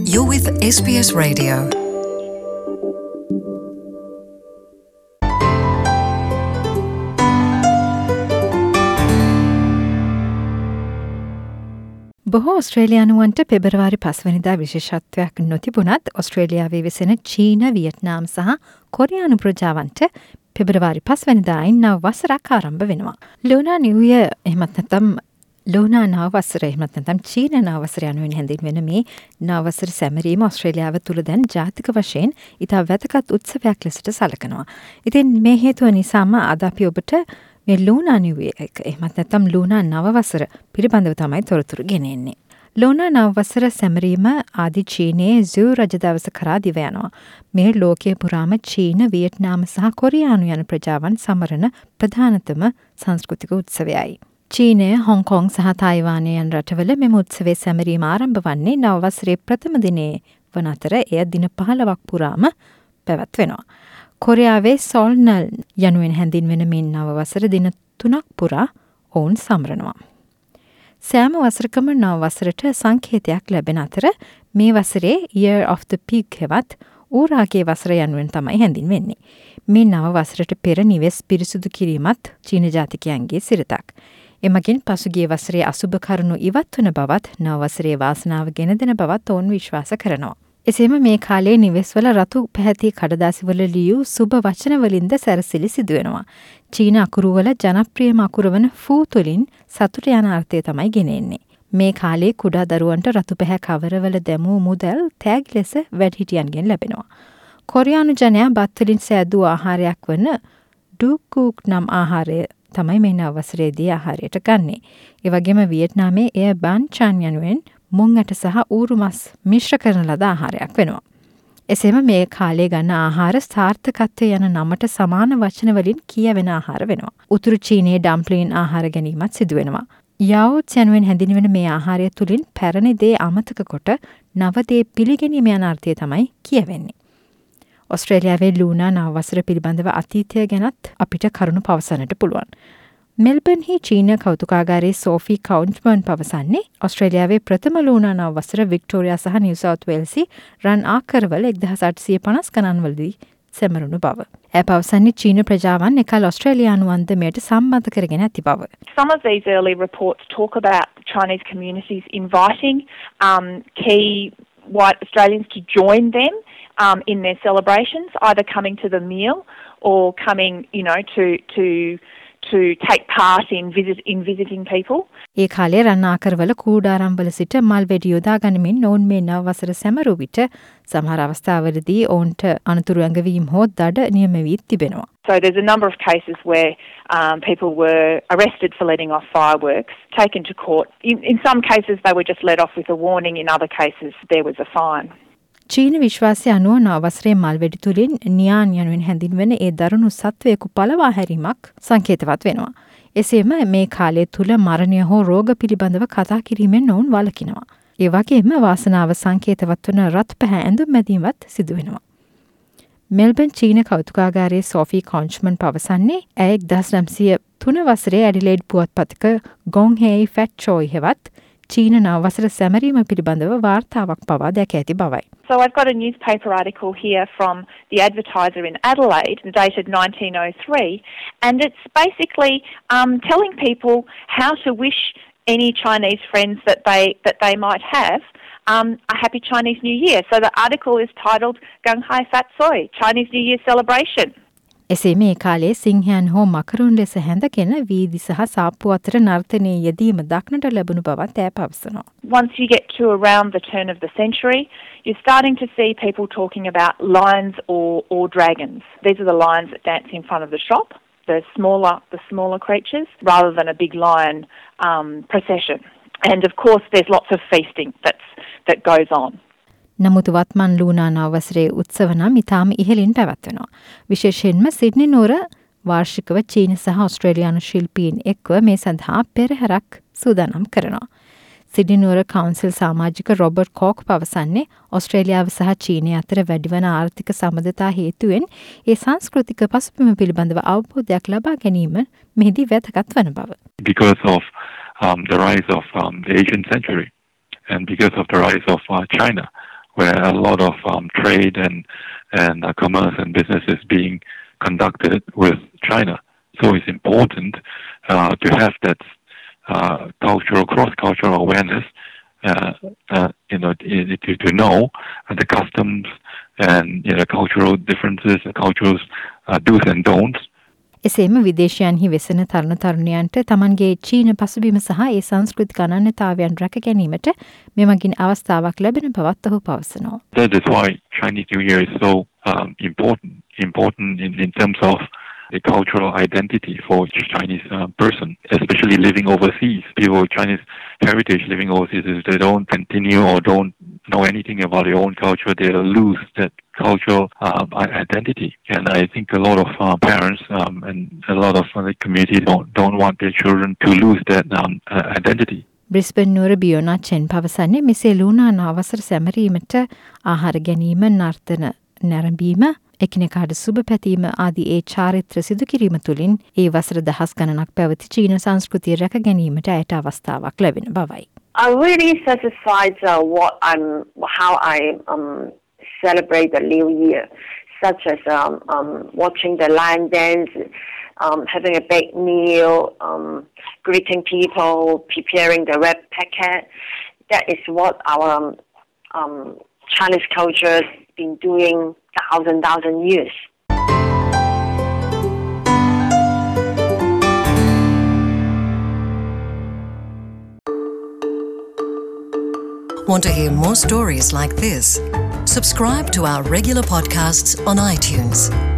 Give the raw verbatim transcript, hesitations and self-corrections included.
You're with S B S Radio. බොහෝ ඔස්ට්‍රේලියානුවන්ට පෙබරවාරි පස්වනිදා විශේෂත්වයක් නොතිබුණත් ඔස්ට්‍රේලියාවේ වෙසෙන චීන, වියට්නාම් සහ කොරියානු ප්‍රජාවන්ට පෙබරවාරි පස්වනිදායින් නව වසරක් ආරම්භ වෙනවා. ලුනා නිව් ඉයර් එහෙමත් නැත්නම් ලුනා නව වසර එහෙමත් නැත්නම් චීන නව වසර යනුවෙන් හැඳින්වෙන මේ නව වසර සැමරීම ඔස්ට්‍රේලියාව තුළ දැන් ජාතික වශයෙන් ඉතා වැදගත් උත්සවයක් ලෙසට සැලකනවා. ඉතින් මේ හේතුව නිසාම අද අපි ඔබට මේ ලුනා නිව් ඉයර් එක එහෙමත් නැත්නම් ලුනා නව වසර පිළිබඳව තමයි තොරතුරු ගෙනෙන්නේ. ලුනා නව වසර සැමරීම ආදි චීනයේ සූ රජ දවස කරා දිව යනවා. මේ ලෝකයේ පුරාම චීන, වියට්නාම් සහ කොරියානු යන ප්‍රජාවන් සමරන ප්‍රධානතම සංස්කෘතික උත්සවයයි. චීනය, හොංකොං සහ තායිවානය යන රටවල මෙම උත්සවයේ සැමරීම ආරම්භ වන්නේ නව වසරේ ප්‍රථම දිනේ වන අතර එය දින පහළොවක් පුරාම පැවැත්වෙනවා. කොරියාවේ සොල්නල් යනුවෙන් හැඳින්වෙන මේ නව වසර දින තුනක් පුරා ඔවුන් සමරනවා. සෑම වසරකම නව වසරට සංකේතයක් ලැබෙන අතර මේ වසරේ Year of the Pig හෙවත් ඌරාගේ වසර යනුවෙන් තමයි හැඳින්වෙන්නේ. මේ නව වසරට පෙර නිවෙස් පිරිසුදු කිරීමත් චීන ජාතිකයන්ගේ සිරතක්. එමගින් පසුගිය වසරේ අසුබ කරුණු ඉවත් වන බවත් නව වසරේ වාසනාව ගෙන දෙන බවත් ඔවුන් විශ්වාස කරනවා. එසේම මේ කාලේ නිවෙස්වල රතු පැහැති කඩදාසිවල ලියූ සුබ වචනවලින්ද සැරසිලි සිදුවෙනවා. චීන අකුරුවල ජනප්‍රියම අකුර වන ෆූ තුළින් සතුට යන අර්ථය තමයි ගෙනෙන්නේ. මේ කාලේ කුඩා දරුවන්ට රතු පැහැ කවරවල දැමූ මුදල් තෑගි ලෙස වැඩිහිටියන්ගෙන් ලැබෙනවා. කොරියානු ජනයා බත් වලින් සෑදූ ආහාරයක් වන ඩුකුක් නම් ආහාරය තමයි මේ නව වසරේදී ආහාරයට ගන්නේ. ඒ වගේම වියට්නාමයේ එය බාන්චාන් යනුවෙන් මුං ඇට සහ ඌරු මස් මිශ්‍ර කරන ලද ආහාරයක් වෙනවා. එසේම මේ කාලේ ගන්න ආහාර සාර්ථකත්වය යන නමට සමාන වචන වලින් කියවෙන ආහාර වෙනවා. උතුරු චීනයේ ඩම්ප්ලින් ආහාර ගැනීමත් සිදු වෙනවා. යවුට් යනුවෙන් හැඳින්වෙන මේ ආහාරය තුලින් පැරණි දේ අමතක කොට නව දේ පිළිගැනීම යන අර්ථය තමයි කියවෙන්නේ. ඔස්ට්‍රේලියාවේ ලුනා නව වසර පිළිබඳව අතීතය ගැනත් අපිට කරුණු පවසන්නට පුළුවන්. මෙල්බර්න්හි චීන කෞතුකාගාරයේ සෝෆී කවුන්ට්මන් පවසන්නේ ඔස්ට්‍රේලියාවේ ප්‍රථම ලුනා නව වසර වික්ටෝරියා සහ නිව් සවුත් වේල්සි රන් ආකරවල එක්දහස් අටසිය පනස් ගණන්වලදී සැමරුණු බව. ඇය පවසන්නේ චීන ප්‍රජාවන් එකල් ඔස්ට්‍රේලියානුවන්ද මෙයට සම්බන්ධ කරගෙන ඇති බව. Some of these early reports talk about Chinese communities inviting um, key white Australians to join them um, in their celebrations, either coming to the meal or coming, you know, to to to take part in visit in visiting people. ඒ කාලේ රන් ආකරවල කූඩාරම්වල සිට මල් වෙඩි යොදා ගනිමින් ඔවුන් මේ නව වසර සැමරූ විට සමහර අවස්ථාවලදී ඔවුන්ට අනතුරු ඇඟවීම් හෝ දඩ නියම වී තිබෙනවා. So there's a number of cases where um, people were arrested for letting off fireworks, taken to court. In, in some cases they were just let off with a warning, in other cases there was a fine. චීන විශ්වාසය අනුව නව වසරේ මල් වෙඩි තුලින් නියාන් යනුවෙන් හැඳින්වෙන ඒ දරුණු සත්වයකු පළවා හැරීමක් සංකේතවත් වෙනවා. එසේම මේ කාලය තුල මරණය හෝ රෝග පිළිබඳව කතා කිරීමෙන් ඔවුන් වළකිනවා. ඒ වගේම වාසනාව සංකේතවත් වන රත් පැහැ ඇඳුම් මැදීමත් සිදු වෙනවා. මෙල්බර්න් චීන කෞතුකාගාරයේ සෝෆී කවුන්ට්මන් පවසන්නේ ඇය එක්දහස් නවසිය තුන වසරේ ඇඩිලේඩ් පුවත්පතක ගොන්හේයි ෆැට් චෝයි හෙවත් චීන නව වසර සැමරීම පිළිබඳව වාර්තාවක් පවා දැක ඇති බවයි. So I've got a newspaper article here from the Advertiser in Adelaide, dated nineteen oh three, and it's basically um, telling people how to wish any Chinese friends that they that they might have um, a happy Chinese New Year. So the article is titled Gung Hai Fat Soi, Chinese New Year Celebration. එසේ මේ කාලේ සිංහයන් හෝ මකරුන් ලෙස හැඳගෙන වීදි සහ සාප්පු අතර නර්තනයේ යෙදීම දක්නට ලැබුණු බවත් ඇය පවසනවා. Once you get to around the turn of the century, you're starting to see people talking about lions or, or dragons. These are the lions that dance in front of the shop, the smaller the smaller creatures, rather than a big lion um, procession. And of course there's lots of feasting that's, that goes on. නමුත් වත්මන් ලුනා නව වසරේ උත්සව නම් ඉතාම ඉහළින් පැවැත්වෙනවා. විශේෂයෙන්ම Sydney නුවර වාර්ෂිකව චීන සහ ඔස්ට්‍රේලියානු ශිල්පීන් එක්ව මේ සඳහා පෙරහැරක් සූදානම් කරනවා. සිඩ්නි නුවර කවුන්සිල් සමාජික රොබර්ට් කෝක් පවසන්නේ ඔස්ට්‍රේලියාව සහ චීනය අතර වැඩිවන ආර්ථික සම්බන්ධතා හේතුවෙන් ඒ සංස්කෘතික පසුබිම පිළිබඳව අවබෝධයක් ලබා ගැනීම මෙහිදී වැදගත් වන බව. Because of um, the rise of um, the Asian century and because of the rise of uh, China, where a lot of um, trade and and uh, commerce and business is being conducted with China. So it's important uh, to have that uh, cultural, cross-cultural awareness, uh, uh, you know, to, to know the customs and you know, cultural differences, cultural uh, do's and don'ts. එසේම විදේශයන්හි වෙසෙන තරුණ තරුණියන්ට තමන්ගේ චීන පසුබිම සහ ඒ සංස්කෘතික අනන්‍යතාවයන් රැක ගැනීමට මෙමගින් අවස්ථාවක් ලැබෙන බවත් ඔහු පවසනවා. That is why Chinese New Year is so um, important, important in, in terms of the cultural identity for Chinese uh, person, especially living overseas. People with Chinese heritage living overseas, if they don't continue or don't know anything about their own culture, they'll lose that cultural uh, identity. And I think a lot of uh, parents um, and a lot of uh, the community don't, don't want their children to lose that um, uh, identity. Brisbane නුවර බියෝනා චෙන් පවසන්නේ මෙසේ ලූනාන අවසර සැමරීමට ආහාර ගැනීම නර්තන නැරඹීම එකිනෙකාට සුබ පැතීම ආදී ඒ චාරිත්‍ර සිදු කිරීම තුළින් ඒ වසර දහස් ගණනක් පැවති චීන සංස්කෘතිය රැක ගැනීමට ඇයට අවස්ථාවක් ලැබෙන බවයි. I'm really satisfied uh, what I'm, how I um, celebrate the New Year, such as um, um, watching the lion dance, um, having a big meal, um, greeting people, preparing the red packet. That is what our um, um, Chinese culture has been doing thousand, thousand years. Want to hear more stories like this? Subscribe to our regular podcasts on iTunes.